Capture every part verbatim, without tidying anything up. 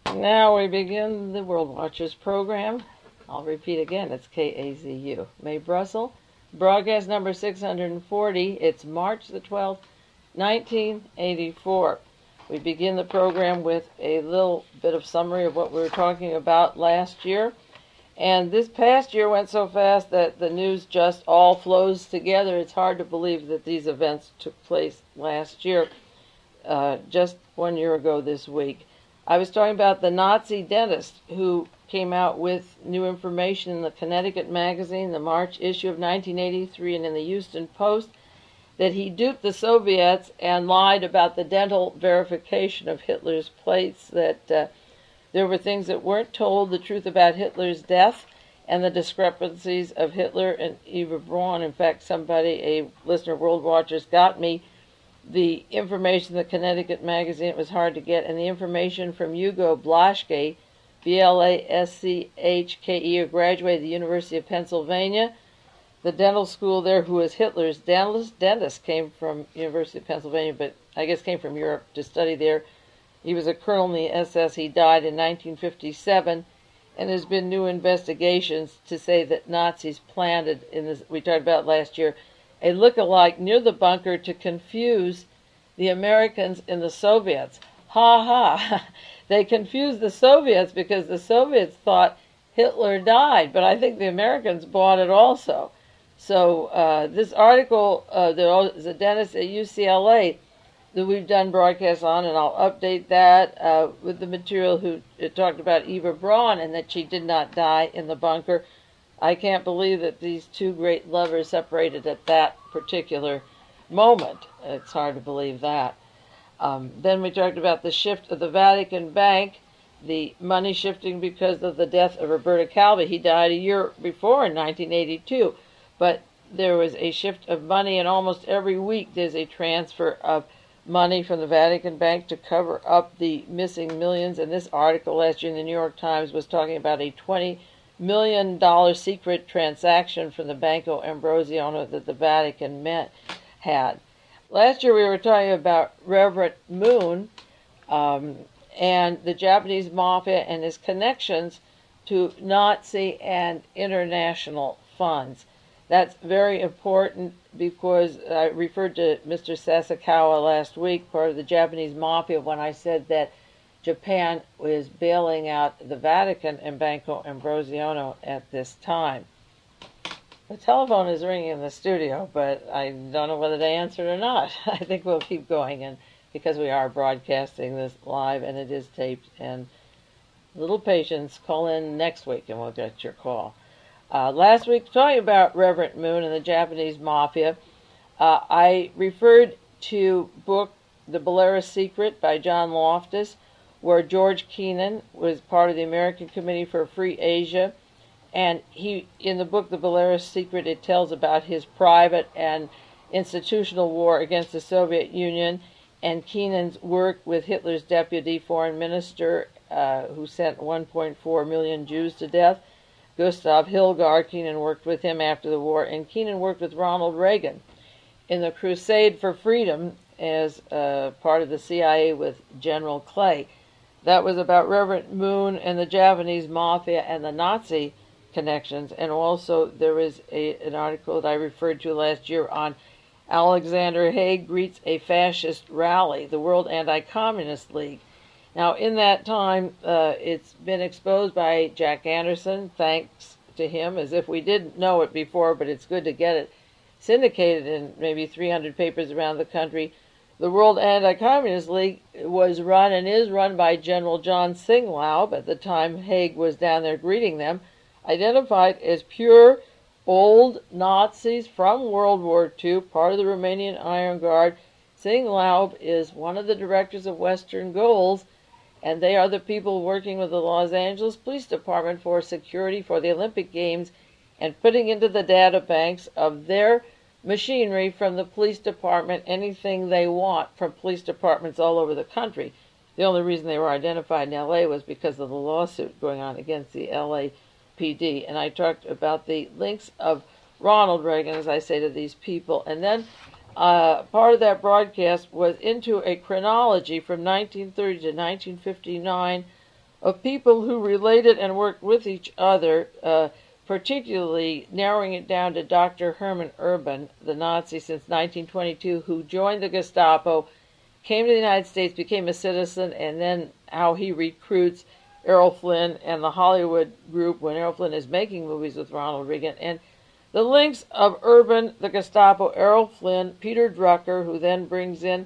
Now we begin the World Watchers program. I'll repeat again, it's K A Z U. May Brussels, broadcast number six hundred forty. It's March the twelfth, nineteen eighty-four. We begin the program with a little bit of summary of what we were talking about last year. And this past year went so fast that the news just all flows together. It's hard to believe that these events took place last year, uh, just one year ago this week. I was talking about the Nazi dentist who came out with new information in the Connecticut magazine, the March issue of nineteen eighty-three, and in the Houston Post, that he duped the Soviets and lied about the dental verification of Hitler's plates, that uh, there were things that weren't told, the truth about Hitler's death, and the discrepancies of Hitler and Eva Braun. In fact, somebody, a listener of World Watchers, got me the information in the Connecticut magazine. It was hard to get, and the information from Hugo Blaschke, B L A S C H K E, a graduate of the University of Pennsylvania. The dental school there, who was Hitler's dentist, dentist came from University of Pennsylvania, but I guess came from Europe to study there. He was a colonel in the S S. He died in nineteen fifty-seven, and there's been new investigations to say that Nazis planted, in this, we talked about last year, a look-alike near the bunker to confuse the Americans and the Soviets. Ha ha! They confused the Soviets because the Soviets thought Hitler died, but I think the Americans bought it also. So uh, this article, uh, there's a dentist at U C L A that we've done broadcasts on, and I'll update that uh, with the material who talked about Eva Braun and that she did not die in the bunker. I can't believe that these two great lovers separated at that particular moment. It's hard to believe that. Um, then we talked about the shift of the Vatican Bank, the money shifting because of the death of Roberto Calvi. He died a year before in nineteen eighty-two, but there was a shift of money, and almost every week there's a transfer of money from the Vatican Bank to cover up the missing millions. And this article last year in the New York Times was talking about a twenty million dollars secret transaction from the Banco Ambrosiano that the Vatican met, had. Last year we were talking about Reverend Moon um, and the Japanese mafia and his connections to Nazi and international funds. That's very important because I referred to Mister Sasakawa last week, part of the Japanese mafia, when I said that Japan was bailing out the Vatican and Banco Ambrosiano at this time. The telephone is ringing in the studio, but I don't know whether to answer it or not. I think we'll keep going, and because we are broadcasting this live and it is taped, and a little patience, call in next week and we'll get your call. Uh, last week, talking about Reverend Moon and the Japanese mafia, uh, I referred to book The Belarus Secret by John Loftus, where George Kennan was part of the American Committee for Free Asia, and he, in the book The Belarus Secret, it tells about his private and institutional war against the Soviet Union, and Kennan's work with Hitler's deputy foreign minister, uh, who sent one point four million Jews to death, Gustav Hilgard. Kennan worked with him after the war, and Kennan worked with Ronald Reagan in the Crusade for Freedom as uh, part of the C I A with General Clay. That was about Reverend Moon and the Japanese mafia and the Nazi connections. And also there is a, an article that I referred to last year on Alexander Haig greets a fascist rally, the World Anti-Communist League. Now, in that time, uh, it's been exposed by Jack Anderson, thanks to him, as if we didn't know it before, but it's good to get it syndicated in maybe three hundred papers around the country. The World Anti-Communist League was run and is run by General John Singlaub. At the time Haig was down there greeting them, identified as pure old Nazis from World War Two, part of the Romanian Iron Guard. Singlaub is one of the directors of Western Goals, and they are the people working with the Los Angeles Police Department for security for the Olympic Games and putting into the data banks of their machinery from the police department anything they want from police departments all over the country. The only reason they were identified in L A was because of the lawsuit going on against the L A P D. And I talked about the links of Ronald Reagan, as I say, to these people. And then uh, part of that broadcast was into a chronology from nineteen thirty to nineteen fifty-nine of people who related and worked with each other, uh, particularly narrowing it down to Doctor Hermann Urban, the Nazi since nineteen twenty-two, who joined the Gestapo, came to the United States, became a citizen, and then how he recruits Errol Flynn and the Hollywood group when Errol Flynn is making movies with Ronald Reagan, and the links of Urban, the Gestapo, Errol Flynn, Peter Drucker, who then brings in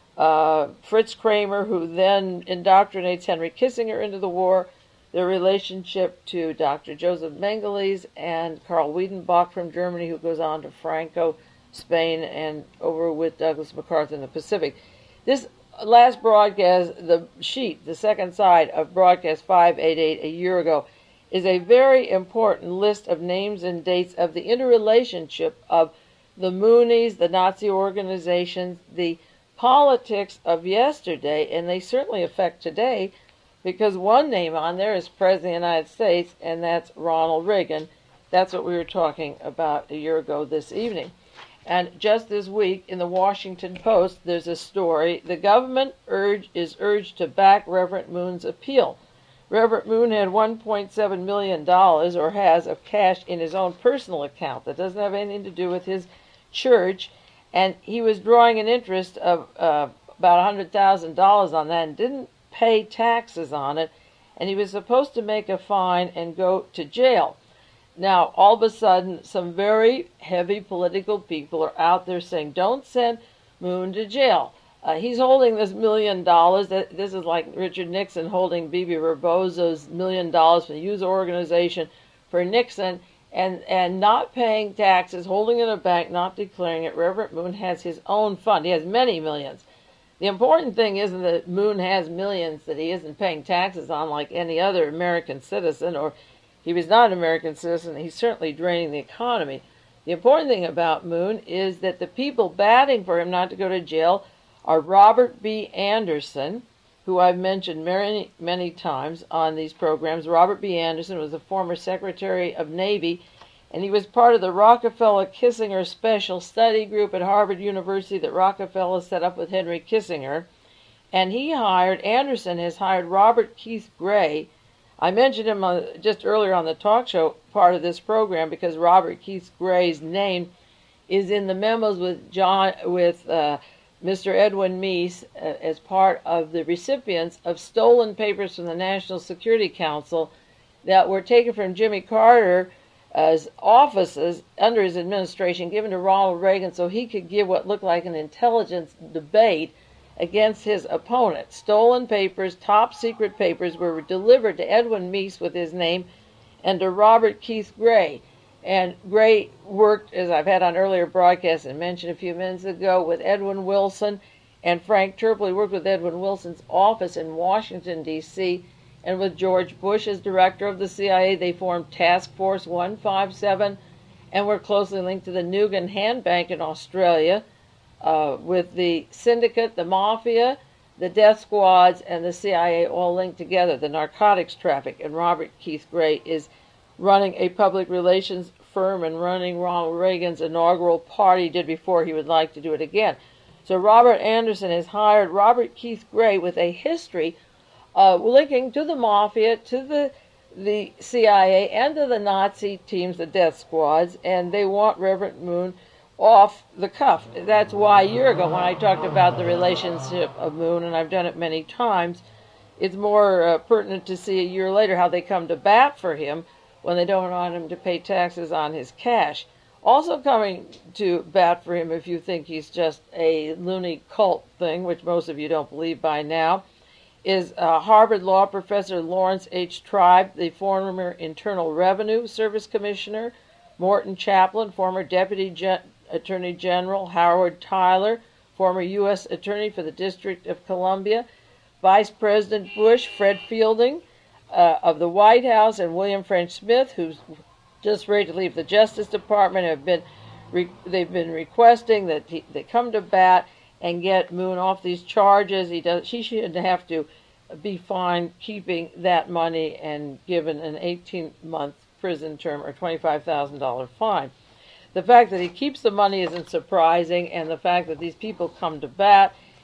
uh, Fritz Kramer, who then indoctrinates Henry Kissinger into the war, their relationship to Doctor Joseph Mengele and Karl Wiedenbach from Germany, who goes on to Franco, Spain, and over with Douglas MacArthur in the Pacific. This last broadcast, the sheet, the second side of broadcast five eighty-eight a year ago, is a very important list of names and dates of the interrelationship of the Moonies, the Nazi organizations, the politics of yesterday, and they certainly affect today, because one name on there is President of the United States, and that's Ronald Reagan. That's what we were talking about a year ago this evening. And just this week, in the Washington Post, there's a story. The government urge, is urged to back Reverend Moon's appeal. Reverend Moon had one point seven million dollars, or has, of cash in his own personal account. That doesn't have anything to do with his church. And he was drawing an interest of uh, about one hundred thousand dollars on that and didn't pay taxes on it. And he was supposed to make a fine and go to jail. Now, all of a sudden, some very heavy political people are out there saying, don't send Moon to jail. Uh, he's holding this million dollars. This is like Richard Nixon holding Bibi Rebozo's million dollars from the user organization for Nixon and, and not paying taxes, holding it in a bank, not declaring it. Reverend Moon has his own fund. He has many millions. The important thing isn't that Moon has millions that he isn't paying taxes on like any other American citizen, or he was not an American citizen. He's certainly draining the economy. The important thing about Moon is that the people batting for him not to go to jail are Robert B. Anderson, who I've mentioned many, many times on these programs. Robert B. Anderson was a former Secretary of Navy, and he was part of the Rockefeller-Kissinger Special Study Group at Harvard University that Rockefeller set up with Henry Kissinger. And he hired, Anderson has hired Robert Keith Gray. I mentioned him uh, just earlier on the talk show part of this program because Robert Keith Gray's name is in the memos with John, with uh, Mister Edwin Meese uh, as part of the recipients of stolen papers from the National Security Council that were taken from Jimmy Carter's offices under his administration, given to Ronald Reagan so he could give what looked like an intelligence debate against his opponent. Stolen papers, top secret papers, were delivered to Edwin Meese with his name and to Robert Keith Gray. And Gray worked, as I've had on earlier broadcasts and mentioned a few minutes ago, with Edwin Wilson and Frank Turple. He worked with Edwin Wilson's office in Washington, D C, and with George Bush as director of the C I A. They formed Task Force one fifty-seven and were closely linked to the Nugan Hand Bank in Australia, uh, with the syndicate, the mafia, the death squads, and the C I A all linked together, the narcotics traffic. And Robert Keith Gray is running a public relations firm and running Ronald Reagan's inaugural party. He did before. He would like to do it again. So Robert Anderson has hired Robert Keith Gray with a history uh, linking to the mafia, to the the C I A, and to the Nazi teams, the death squads, and they want Reverend Moon off the cuff. That's why a year ago when I talked about the relationship of Moon, and I've done it many times, it's more uh, pertinent to see a year later how they come to bat for him when they don't want him to pay taxes on his cash. Also coming to bat for him, if you think he's just a loony cult thing, which most of you don't believe by now, is uh, Harvard Law professor Lawrence H. Tribe, the former Internal Revenue Service Commissioner, Morton Chaplin, former Deputy Gen- Attorney General Howard Tyler, former U S Attorney for the District of Columbia, Vice President Bush, Fred Fielding, Uh, of the White House, and William French Smith, who's just ready to leave the Justice Department, have been re- they've been requesting that he, they come to bat and get Moon off these charges. He does. She shouldn't have to be fined keeping that money and given an eighteen-month prison term or twenty-five thousand dollars fine. The fact that he keeps the money isn't surprising, and the fact that these people come to bat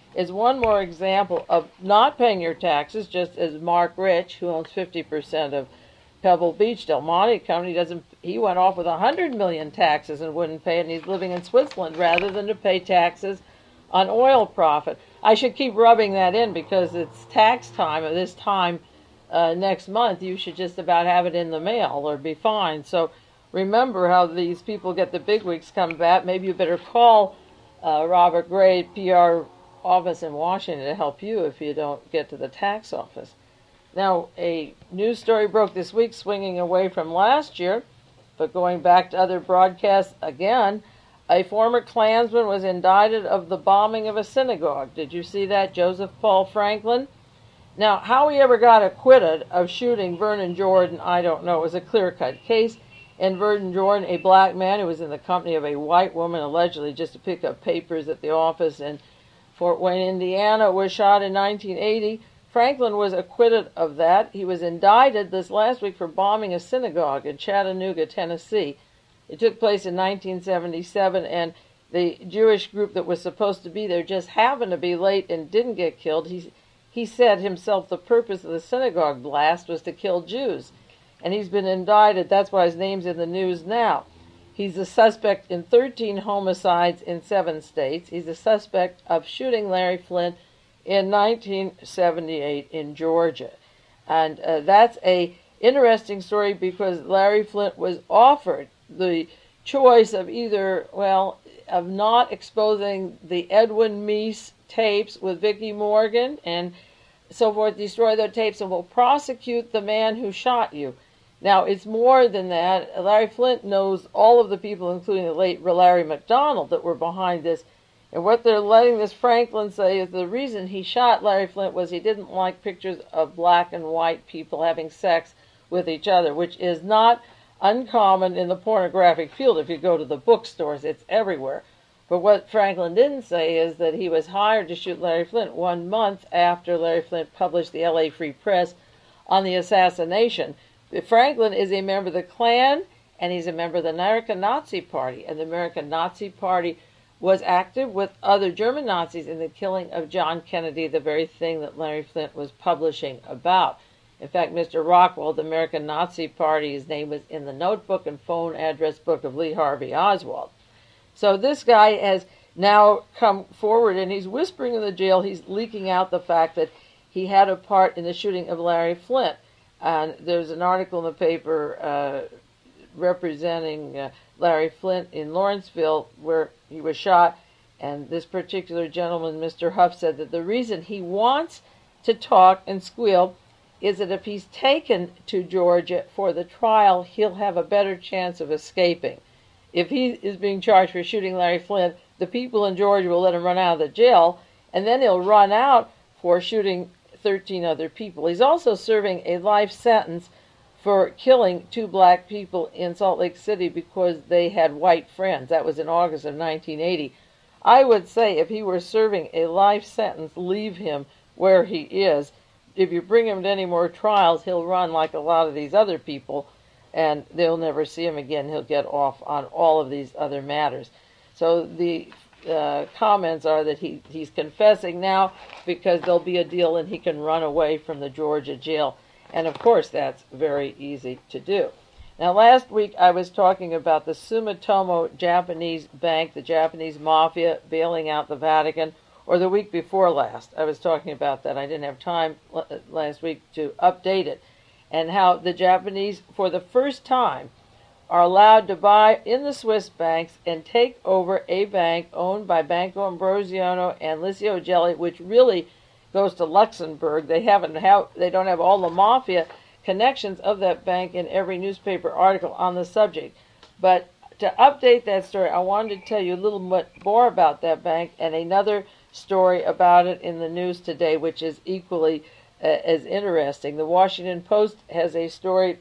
is one more example of not paying your taxes, just as Mark Rich, who owns fifty percent of Pebble Beach Del Monte Company, doesn't. He went off with a hundred million taxes and wouldn't pay it, and he's living in Switzerland rather than to pay taxes on oil profit. I should keep rubbing that in because it's tax time at this time uh, next month. You should just about have it in the mail or be fine. So remember how these people get the bigwigs come back. Maybe you better call uh, Robert Gray, P R office in Washington, to help you if you don't get to the tax office. Now, a news story broke this week, swinging away from last year, but going back to other broadcasts again. A former Klansman was indicted of the bombing of a synagogue. Did you see that? Joseph Paul Franklin. Now, how he ever got acquitted of shooting Vernon Jordan, I don't know. It was a clear-cut case. And Vernon Jordan, a black man who was in the company of a white woman, allegedly just to pick up papers at the office in Fort Wayne, Indiana, was shot in nineteen eighty. Franklin was acquitted of that. He was indicted this last week for bombing a synagogue in Chattanooga, Tennessee. It took place in nineteen seventy-seven, and the Jewish group that was supposed to be there just happened to be late and didn't get killed. He, he said himself the purpose of the synagogue blast was to kill Jews, and he's been indicted. That's why his name's in the news now. He's a suspect in thirteen homicides in seven states. He's a suspect of shooting Larry Flynt in nineteen seventy-eight in Georgia. And uh, that's a interesting story because Larry Flynt was offered the choice of either, well, of not exposing the Edwin Meese tapes with Vicki Morgan and so forth, destroy their tapes, and will prosecute the man who shot you. Now, it's more than that. Larry Flynt knows all of the people, including the late Larry McDonald, that were behind this. And what they're letting this Franklin say is the reason he shot Larry Flynt was he didn't like pictures of black and white people having sex with each other, which is not uncommon in the pornographic field. If you go to the bookstores, it's everywhere. But what Franklin didn't say is that he was hired to shoot Larry Flynt one month after Larry Flynt published the L A Free Press on the assassination. Franklin is a member of the Klan, and he's a member of the American Nazi Party. And the American Nazi Party was active with other German Nazis in the killing of John Kennedy, the very thing that Larry Flynt was publishing about. In fact, Mister Rockwell, the American Nazi Party, his name was in the notebook and phone address book of Lee Harvey Oswald. So this guy has now come forward, and he's whispering in the jail. He's leaking out the fact that he had a part in the shooting of Larry Flynt. And there's an article in the paper uh, representing uh, Larry Flynt in Lawrenceville where he was shot. And this particular gentleman, Mister Huff, said that the reason he wants to talk and squeal is that if he's taken to Georgia for the trial, he'll have a better chance of escaping. If he is being charged for shooting Larry Flynt, the people in Georgia will let him run out of the jail, and then he'll run out for shooting thirteen other people. He's also serving a life sentence for killing two black people in Salt Lake City because they had white friends. That was in August of nineteen eighty. I would say if he were serving a life sentence, leave him where he is. If you bring him to any more trials, he'll run like a lot of these other people, and they'll never see him again. He'll get off on all of these other matters. So the uh, comments are that he, he's confessing now because there'll be a deal and he can run away from the Georgia jail. And, of course, that's very easy to do. Now, last week I was talking about the Sumitomo Japanese Bank, the Japanese mafia bailing out the Vatican, or the week before last. I was talking about that. I didn't have time last week to update it. And how the Japanese, for the first time, are allowed to buy in the Swiss banks and take over a bank owned by Banco Ambrosiano and Licio Gelli, which really goes to Luxembourg. They haven't have they don't have all the mafia connections of that bank in every newspaper article on the subject. But to update that story, I wanted to tell you a little bit more about that bank and another story about it in the news today, which is equally uh, as interesting. The Washington Post has a story.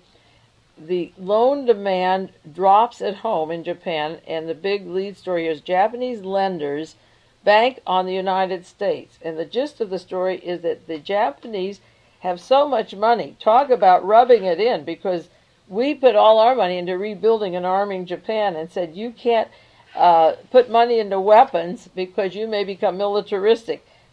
The loan demand drops at home in Japan, and the big lead story is Japanese lenders bank on the United States. And the gist of the story is that the Japanese have so much money. Talk about rubbing it in, because we put all our money into rebuilding and arming Japan and said, you can't uh, put money into weapons because you may become militaristic.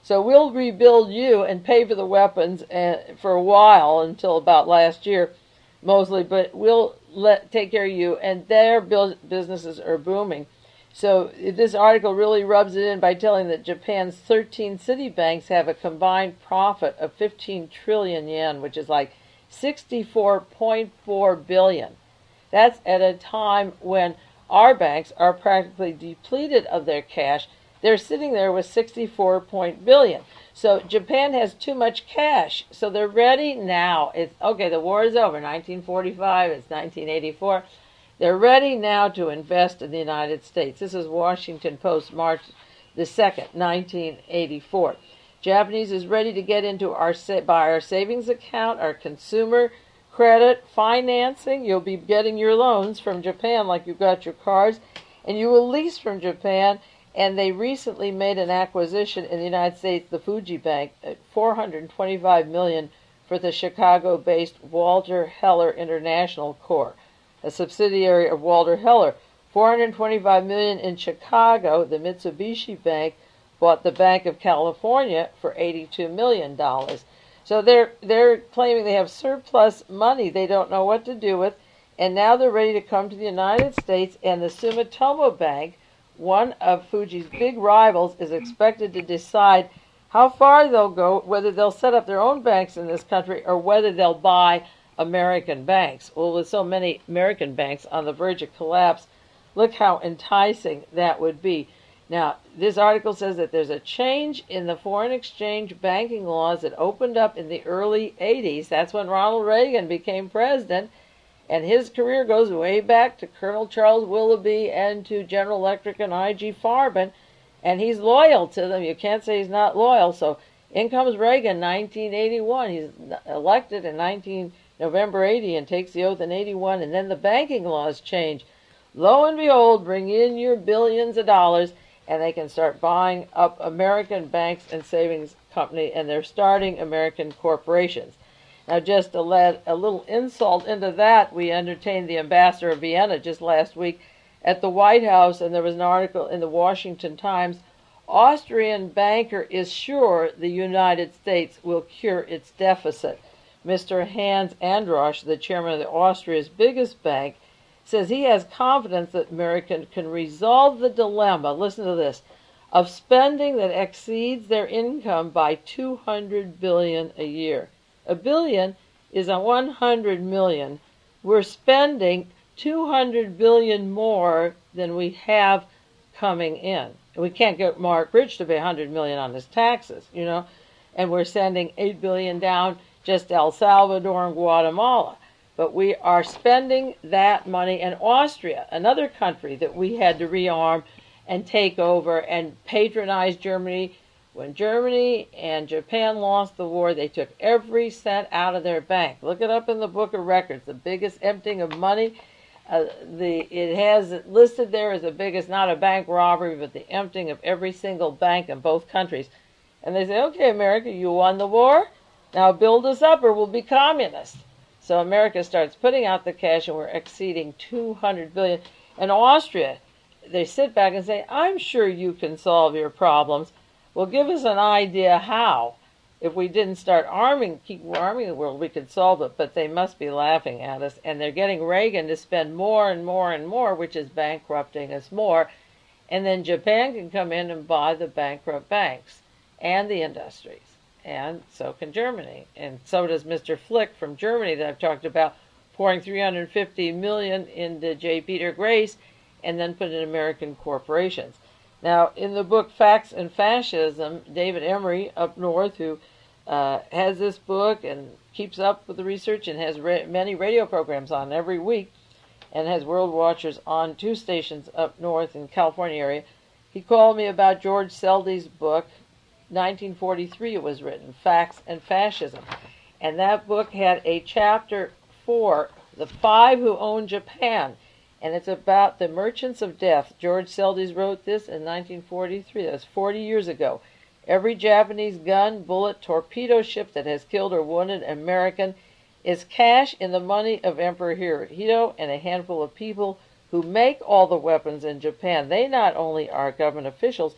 So we'll rebuild you and pay for the weapons and, for a while, until about last year, mostly, but we'll let take care of you, and their businesses are booming. So this article really rubs it in by telling that Japan's thirteen city banks have a combined profit of fifteen trillion yen, which is like sixty-four point four billion. That's at a time when our banks are practically depleted of their cash. They're sitting there with sixty-four billion. So Japan has too much cash. So they're ready now. It's okay, the war is over. nineteen forty-five, it's nineteen eighty-four. They're ready now to invest in the United States. This is Washington Post, March the second, nineteen eighty-four. Japanese is ready to get into our buy our savings account, our consumer credit financing. You'll be getting your loans from Japan like you've got your cars, and you will lease from Japan. And they recently made an acquisition in the United States, the Fuji Bank, at four hundred twenty-five million dollars for the Chicago-based Walter Heller International Corp, a subsidiary of Walter Heller. four hundred twenty-five million dollars in Chicago. The Mitsubishi Bank bought the Bank of California for eighty-two million dollars. So they're they're claiming they have surplus money they don't know what to do with, and now they're ready to come to the United States. And the Sumitomo Bank, one of Fuji's big rivals, is expected to decide how far they'll go, whether they'll set up their own banks in this country or whether they'll buy American banks. Well, with so many American banks on the verge of collapse, look how enticing that would be. Now, this article says that there's a change in the foreign exchange banking laws that opened up in the early eighties. That's when Ronald Reagan became president. And his career goes way back to Colonel Charles Willoughby and to General Electric and I G Farben. And he's loyal to them. You can't say he's not loyal. So in comes Reagan, nineteen eighty-one. He's elected in nineteen November eighty and takes the oath in eighty-one. And then the banking laws change. Lo and behold, bring in your billions of dollars, and they can start buying up American banks and savings company, and they're starting American corporations. Now, just to let a little insult into that, we entertained the ambassador of Vienna just last week at the White House, and there was an article in the Washington Times. Austrian banker is sure the United States will cure its deficit. Mister Hans Androsch, the chairman of the Austria's biggest bank, says he has confidence that America can resolve the dilemma, listen to this, of spending that exceeds their income by two hundred billion dollars a year. A billion is a one hundred million. We're spending two hundred billion more than we have coming in. We can't get Mark Rich to pay one hundred million on his taxes, you know, and we're sending eight billion down just El Salvador and Guatemala. But we are spending that money. And Austria, another country that we had to rearm and take over and patronize Germany. When Germany and Japan lost the war, they took every cent out of their bank. Look it up in the Book of Records, the biggest emptying of money. Uh, the it has it listed there as the biggest, not a bank robbery, but the emptying of every single bank in both countries. And they say, okay, America, you won the war. Now build us up or we'll be communists. So America starts putting out the cash, and we're exceeding two hundred billion dollars. And Austria, they sit back and say, I'm sure you can solve your problems. Well, give us an idea how. If we didn't start arming, keep arming the world, we could solve it. But they must be laughing at us. And they're getting Reagan to spend more and more and more, which is bankrupting us more. And then Japan can come in and buy the bankrupt banks and the industries. And so can Germany. And so does Mister Flick from Germany that I've talked about, pouring three hundred fifty million dollars into J. Peter Grace and then put in American corporations. Now, in the book Facts and Fascism, David Emery up north, who uh, has this book and keeps up with the research and has ra- many radio programs on every week and has World Watchers on two stations up north in the California area, he called me about George Seldy's book, nineteen forty-three it was written, Facts and Fascism. And that book had a chapter for the five who own Japan. And it's about the merchants of death. George Seldes wrote this in nineteen forty-three. That was forty years ago. Every Japanese gun, bullet, torpedo ship that has killed or wounded an American is cash in the money of Emperor Hirohito and a handful of people who make all the weapons in Japan. They not only are government officials,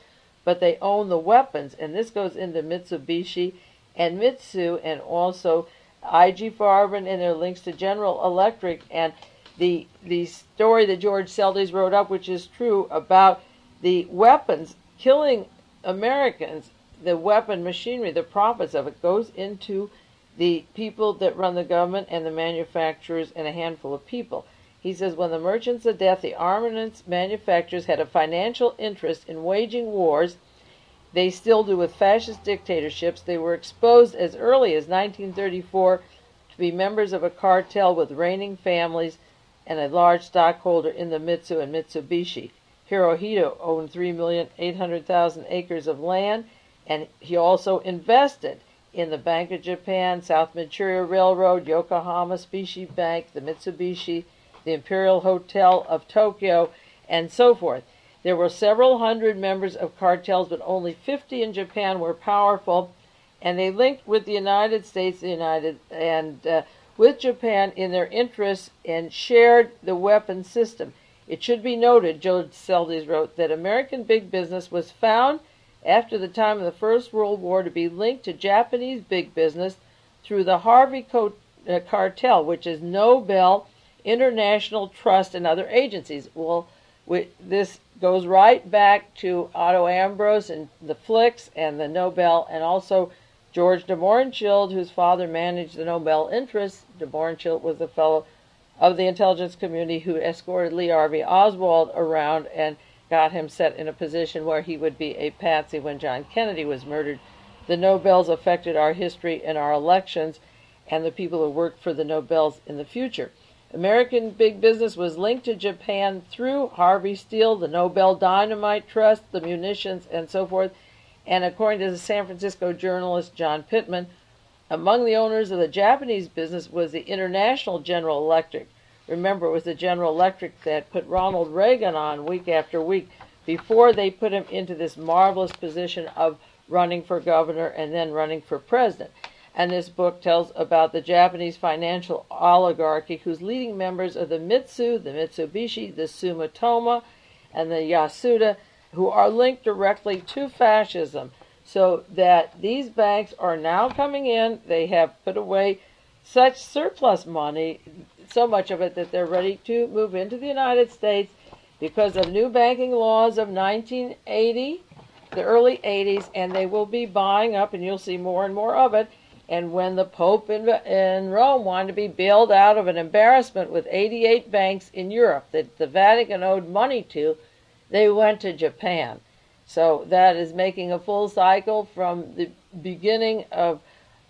but they own the weapons, and this goes into Mitsubishi and Mitsu, and also I G Farben, and their links to General Electric, and the the story that George Seldes wrote up, which is true, about the weapons killing Americans, the weapon machinery, the profits of it goes into the people that run the government and the manufacturers and a handful of people. He says, when the merchants of death, the armaments manufacturers, had a financial interest in waging wars, they still do with fascist dictatorships. They were exposed as early as nineteen thirty-four to be members of a cartel with reigning families and a large stockholder in the Mitsu and Mitsubishi. Hirohito owned three million eight hundred thousand acres of land, and he also invested in the Bank of Japan, South Manchuria Railroad, Yokohama Specie Bank, the Mitsubishi, the Imperial Hotel of Tokyo, and so forth. There were several hundred members of cartels, but only fifty in Japan were powerful, and they linked with the United States, the United and uh, with Japan in their interests, and shared the weapon system. It should be noted, George Seldes wrote, that American big business was found after the time of the First World War to be linked to Japanese big business through the Harvey Co- uh, cartel, which is Nobel, International Trust, and other agencies. Well, we, this goes right back to Otto Ambrose and the Flicks and the Nobel, and also George de Mohrenschildt, whose father managed the Nobel interests. De Mohrenschildt was a fellow of the intelligence community who escorted Lee Harvey Oswald around and got him set in a position where he would be a patsy when John Kennedy was murdered. The Nobels affected our history and our elections and the people who worked for the Nobels in the future. American big business was linked to Japan through Harvey Steel, the Nobel Dynamite Trust, the munitions, and so forth. And according to the San Francisco journalist John Pittman, among the owners of the Japanese business was the International General Electric. Remember, it was the General Electric that put Ronald Reagan on week after week before they put him into this marvelous position of running for governor and then running for president. And this book tells about the Japanese financial oligarchy whose leading members are the Mitsu, the Mitsubishi, the Sumitomo, and the Yasuda, who are linked directly to fascism. So that these banks are now coming in. They have put away such surplus money, so much of it that they're ready to move into the United States because of new banking laws of nineteen eighty, the early eighties, and they will be buying up, and you'll see more and more of it. And when the Pope in, in Rome wanted to be bailed out of an embarrassment with eighty-eight banks in Europe that the Vatican owed money to, they went to Japan. So that is making a full cycle from the beginning of,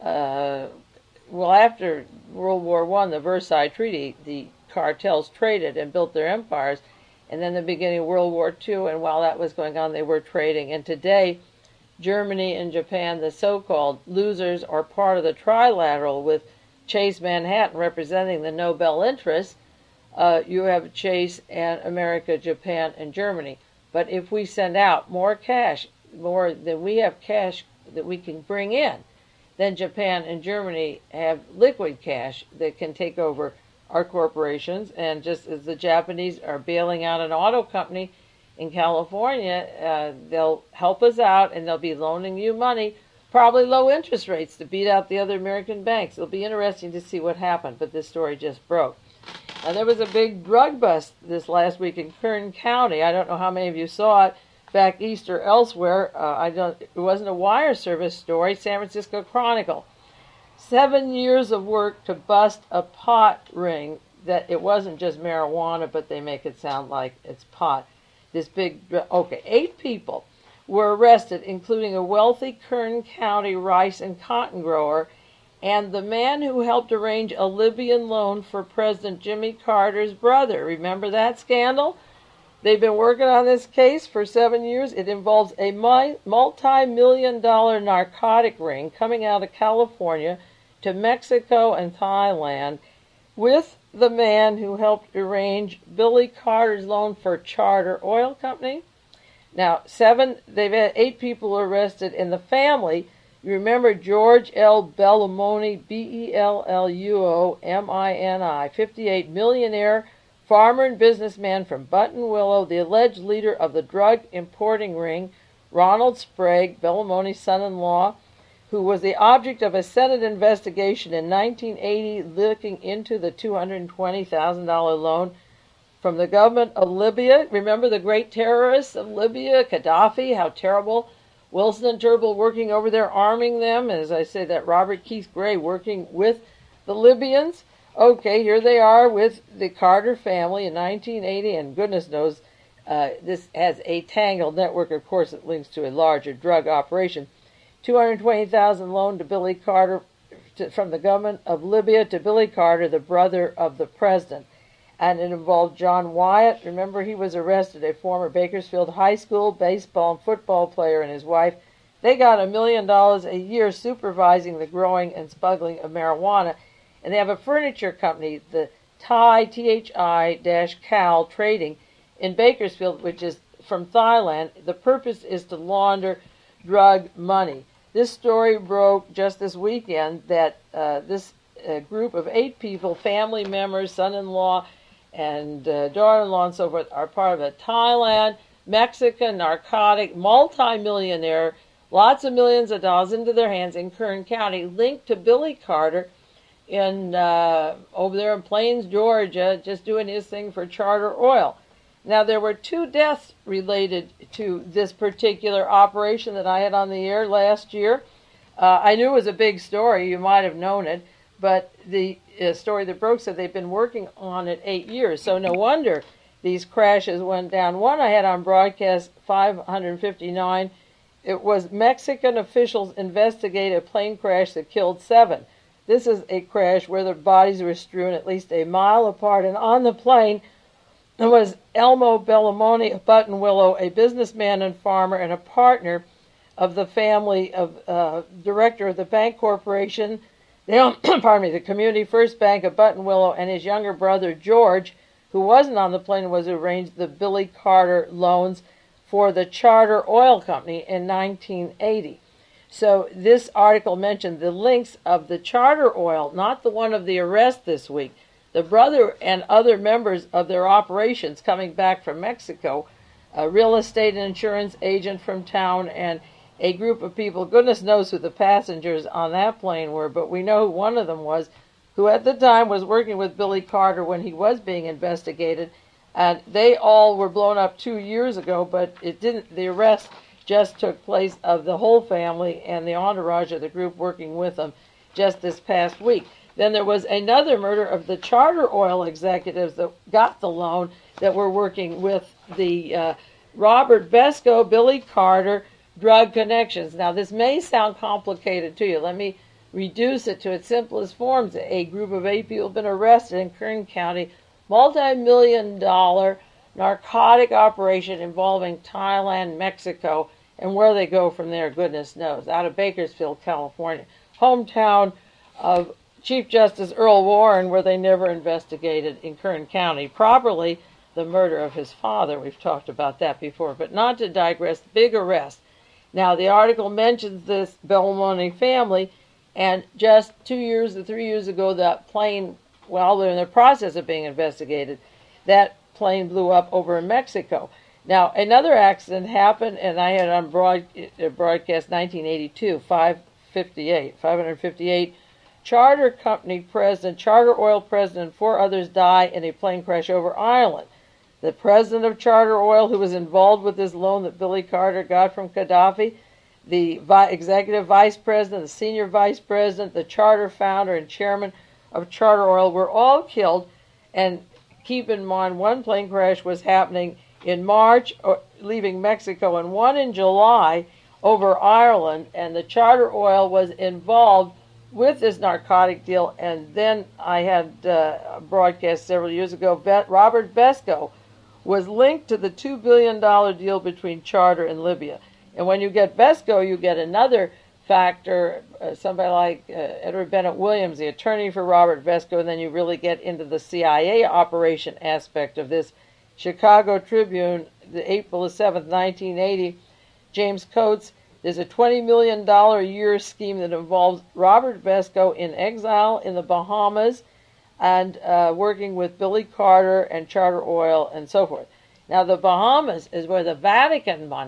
uh, well, after World War One, the Versailles Treaty, the cartels traded and built their empires, and then the beginning of World War Two, and while that was going on, they were trading. And today, Germany and Japan, the so-called losers, are part of the trilateral with Chase Manhattan representing the Nobel interests. Uh, you have Chase and America, Japan, and Germany. But if we send out more cash, more than we have cash that we can bring in, then Japan and Germany have liquid cash that can take over our corporations. And just as the Japanese are bailing out an auto company in California, uh, they'll help us out and they'll be loaning you money, probably low interest rates, to beat out the other American banks. It'll be interesting to see what happened, but this story just broke. Now, there was a big drug bust this last week in Kern County. I don't know how many of you saw it back east or elsewhere. Uh, I don't. It wasn't a wire service story. San Francisco Chronicle. Seven years of work to bust a pot ring. That it wasn't just marijuana, but they make it sound like it's pot. This big. Okay, eight people were arrested, including a wealthy Kern County rice and cotton grower, and the man who helped arrange a Libyan loan for President Jimmy Carter's brother. Remember that scandal? They've been working on this case for seven years. It involves a multi-million dollar narcotic ring coming out of California to Mexico and Thailand with the man who helped arrange Billy Carter's loan for Charter Oil Company. Now, seven, they've had eight people arrested in the family. You remember George L. Belluomini, B E L L U O M I N I, fifty-eight, millionaire, farmer and businessman from Buttonwillow, the alleged leader of the drug importing ring, Ronald Sprague, Bellamoni's son-in-law, who was the object of a Senate investigation in nineteen eighty looking into the two hundred twenty thousand dollars loan from the government of Libya. Remember the great terrorists of Libya, Gaddafi, how terrible. Wilson and Turnbull working over there, arming them. As I say, that Robert Keith Gray working with the Libyans. Okay, here they are with the Carter family in nineteen eighty, and goodness knows uh, this has a tangled network, of course, that links to a larger drug operation. two hundred twenty thousand dollars loan to Billy Carter to, from the government of Libya to Billy Carter, the brother of the president. And it involved John Wyatt. Remember, he was arrested, a former Bakersfield High School baseball and football player, and his wife. They got a million dollars a year supervising the growing and smuggling of marijuana. And they have a furniture company, the Thai, T H I dash Cal Trading, in Bakersfield, which is from Thailand. The purpose is to launder drug money. This story broke just this weekend that uh, this uh, group of eight people, family members, son-in-law, and uh, daughter-in-law and so forth, are part of a Thailand, Mexican, narcotic, multi-millionaire, lots of millions of dollars into their hands in Kern County, linked to Billy Carter in uh, over there in Plains, Georgia, just doing his thing for Charter Oil. Now, there were two deaths related to this particular operation that I had on the air last year. Uh, I knew it was a big story. You might have known it. But the uh, story that broke said they've been working on it eight years. So no wonder these crashes went down. One I had on broadcast five hundred fifty-nine. It was Mexican officials investigate a plane crash that killed seven. This is a crash where the bodies were strewn at least a mile apart. And on the plane was Elmo Bellamoni of Buttonwillow, a businessman and farmer and a partner of the family of uh, director of the bank corporation, the, pardon me, the Community First Bank of Buttonwillow, and his younger brother George, who wasn't on the plane and was who arranged the Billy Carter loans for the Charter Oil Company in nineteen eighty. So this article mentioned the links of the Charter Oil, not the one of the arrest this week. The brother and other members of their operations coming back from Mexico, a real estate and insurance agent from town, and a group of people. Goodness knows who the passengers on that plane were, but we know who one of them was, who at the time was working with Billy Carter when he was being investigated. And they all were blown up two years ago, but it didn't. The arrest just took place of the whole family and the entourage of the group working with them just this past week. Then there was another murder of the Charter Oil executives that got the loan that were working with the uh, Robert Vesco, Billy Carter, drug connections. Now, this may sound complicated to you. Let me reduce it to its simplest forms. A group of eight people have been arrested in Kern County, multi-million dollar narcotic operation involving Thailand, Mexico, and where they go from there, goodness knows, out of Bakersfield, California, hometown of Chief Justice Earl Warren, where they never investigated in Kern County properly the murder of his father. We've talked about that before, but not to digress, big arrest. Now, the article mentions this Bellamoni family, and just two years or three years ago, that plane, while they're in the process of being investigated, that plane blew up over in Mexico. Now, another accident happened, and I had on broad, uh, broadcast nineteen eighty-two, five fifty-eight, five hundred fifty-eight, Charter Company president, Charter Oil president, and four others die in a plane crash over Ireland. The president of Charter Oil, who was involved with this loan that Billy Carter got from Gaddafi, the vi- executive vice president, the senior vice president, the charter founder and chairman of Charter Oil were all killed. And keep in mind, one plane crash was happening in March, or, leaving Mexico, and one in July over Ireland, and the Charter Oil was involved with this narcotic deal. And then I had uh, a broadcast several years ago, Be- Robert Vesco was linked to the two billion dollars deal between Charter and Libya. And when you get Vesco, you get another factor, uh, somebody like uh, Edward Bennett Williams, the attorney for Robert Vesco, and then you really get into the C I A operation aspect of this. Chicago Tribune, the April seventh, nineteen eighty, James Coates, there's a twenty million dollars a year scheme that involves Robert Vesco in exile in the Bahamas and uh, working with Billy Carter and Charter Oil and so forth. Now, the Bahamas is where the Vatican money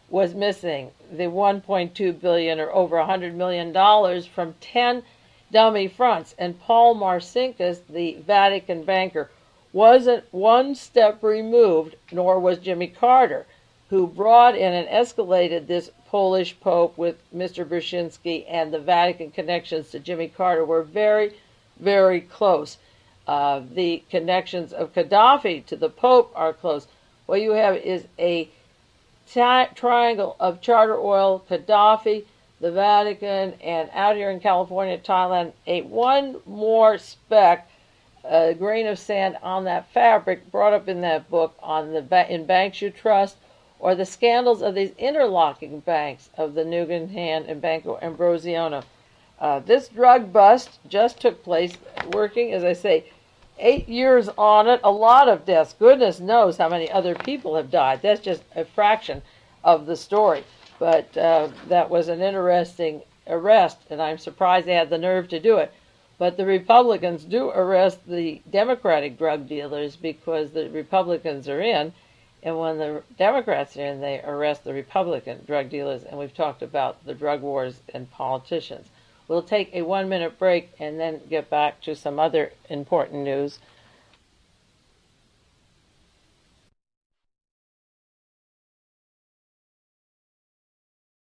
was missing the one point two billion dollars or over one hundred million dollars from ten dummy fronts. And Paul Marcinkus, the Vatican banker, wasn't one step removed, nor was Jimmy Carter, who brought in and escalated this Polish Pope with Mister Brzezinski, and the Vatican connections to Jimmy Carter were very, very close. Uh, the connections of Gaddafi to the Pope are close. What you have is a tri- triangle of Charter Oil, Gaddafi, the Vatican, and out here in California, Thailand, a one more speck, a grain of sand on that fabric brought up in that book on the ba- in Banks You Trust, or the scandals of these interlocking banks of the Nugan Hand and Banco Ambrosiano. Uh, this drug bust just took place, working, as I say, eight years on it, a lot of deaths. Goodness knows how many other people have died. That's just a fraction of the story. But uh, that was an interesting arrest, and I'm surprised they had the nerve to do it. But the Republicans do arrest the Democratic drug dealers because the Republicans are in, and when the Democrats are in, they arrest the Republican drug dealers, and we've talked about the drug wars and politicians. We'll take a one-minute break and then get back to some other important news